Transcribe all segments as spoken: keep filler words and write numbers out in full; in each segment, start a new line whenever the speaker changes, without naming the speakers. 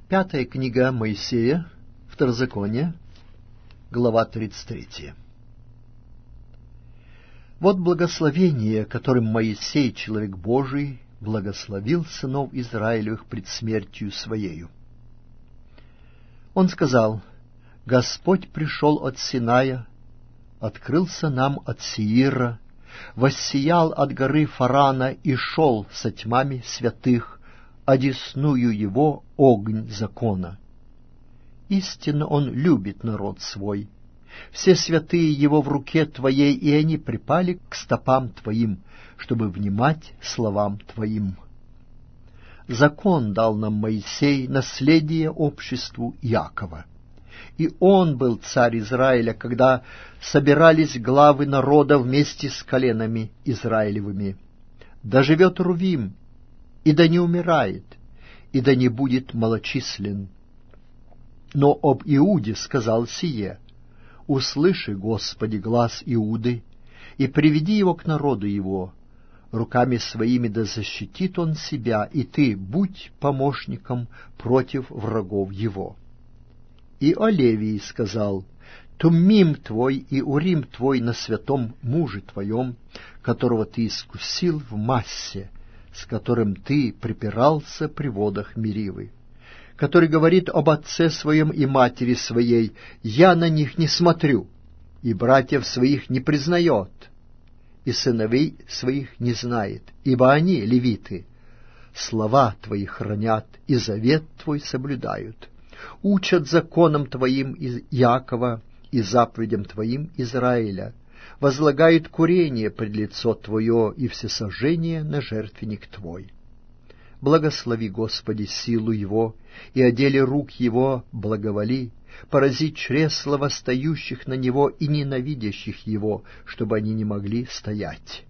Пятая книга Моисея, Второзаконие, глава тридцать третья. Вот благословение, которым Моисей, человек Божий, благословил сынов Израилевых пред смертью своею. Он сказал: «Господь пришел от Синая, открылся нам от Сеира, воссиял от горы Фарана и шел со тьмами святых, одесную его огонь закона. Истинно он любит народ свой. Все святые его в руке твоей, и они припали к стопам твоим, чтобы внимать словам твоим». Закон дал нам Моисей, наследие обществу Иакова. И он был царь Израиля, когда собирались главы народа вместе с коленами Израилевыми. Да живет Рувим, и да не умирает, и да не будет малочислен. Но об Иуде сказал сие: «Услыши, Господи, глас Иуды, и приведи его к народу его. Руками своими да защитит он себя, и ты будь помощником против врагов его». И о Левии сказал: «Туммим твой и Урим твой на святом муже твоем, которого ты искусил в массе, с которым ты припирался при водах Меривы, который говорит об отце своем и матери своей: я на них не смотрю, и братьев своих не признает, и сыновей своих не знает, ибо они, левиты, слова твои хранят и завет твой соблюдают, учат законам твоим из Иакова и заповедям твоим Израиля, возлагают курение пред лицо твое и всесожжение на жертвенник твой. Благослови, Господи, силу его, и о деле рук его благоволи, порази чресла восстающих на него и ненавидящих его, чтобы они не могли стоять».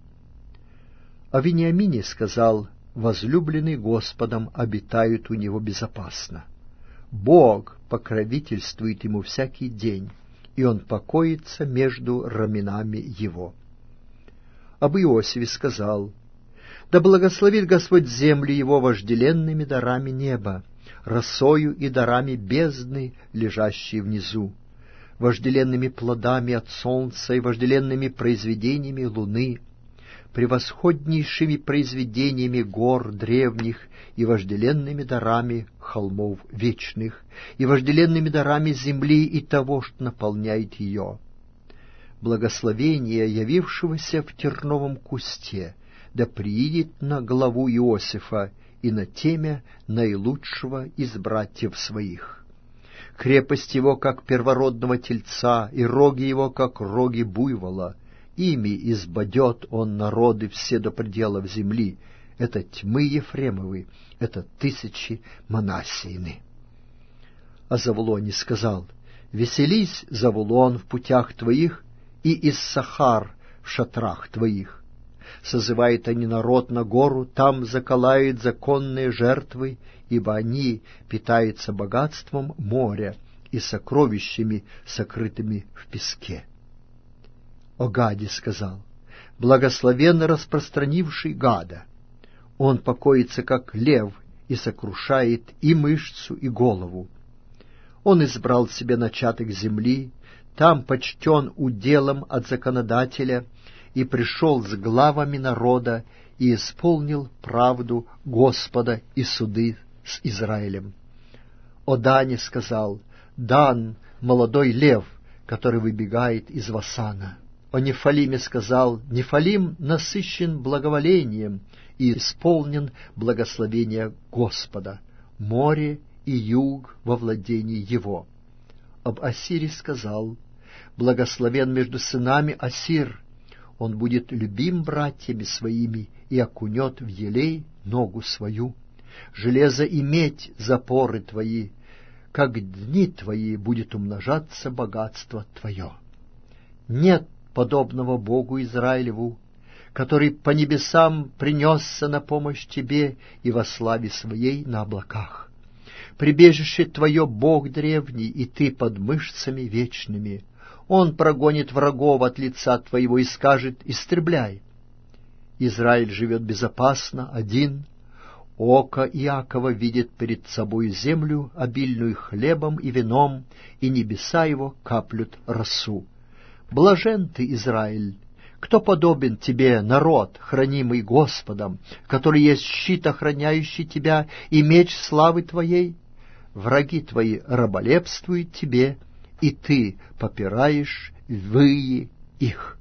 О Вениамине сказал: «Возлюбленный Господом обитают у него безопасно. Бог покровительствует ему всякий день, и он покоится между раменами его». Об Иосифе сказал: «Да благословит Господь землю его вожделенными дарами неба, росою и дарами бездны, лежащей внизу, вожделенными плодами от солнца и вожделенными произведениями луны, превосходнейшими произведениями гор древних и вожделенными дарами холмов вечных, и вожделенными дарами земли и того, что наполняет ее. Благословение явившегося в терновом кусте да приидет на главу Иосифа и на темя наилучшего из братьев своих. Крепость его, как первородного тельца, и роги его, как роги буйвола. Ими избадет он народы все до пределов земли. Это тьмы Ефремовы, это тысячи Манассиины». О Завулоне сказал: «Веселись, Завулон, в путях твоих, и Иссахар в шатрах твоих. Созывает они народ на гору, там заколают законные жертвы, ибо они питаются богатством моря и сокровищами, сокрытыми в песке». О Гаде сказал: «Благословен распространивший Гада. Он покоится, как лев, и сокрушает и мышцу, и голову. Он избрал себе начаток земли, там почтен уделом от законодателя, и пришел с главами народа, и исполнил правду Господа и суды с Израилем». О Дане сказал: «Дан — молодой лев, который выбегает из Васана». О Нефалиме сказал: «Нефалим насыщен благоволением и исполнен благословения Господа, море и юг во владении его». Об Ассире сказал: «Благословен между сынами Ассир, он будет любим братьями своими и окунет в елей ногу свою. Железо и медь — запоры твои, как дни твои будет умножаться богатство твое. Нет подобного Богу Израилеву, который по небесам принесся на помощь тебе и во славе своей на облаках. Прибежище твое Бог древний, и ты под мышцами вечными. Он прогонит врагов от лица твоего и скажет: истребляй. Израиль живет безопасно, один. Око Иакова видит перед собой землю, обильную хлебом и вином, и небеса его каплют росу. Блажен ты, Израиль! Кто подобен тебе, народ, хранимый Господом, который есть щит, охраняющий тебя, и меч славы твоей? Враги твои раболепствуют тебе, и ты попираешь выи их.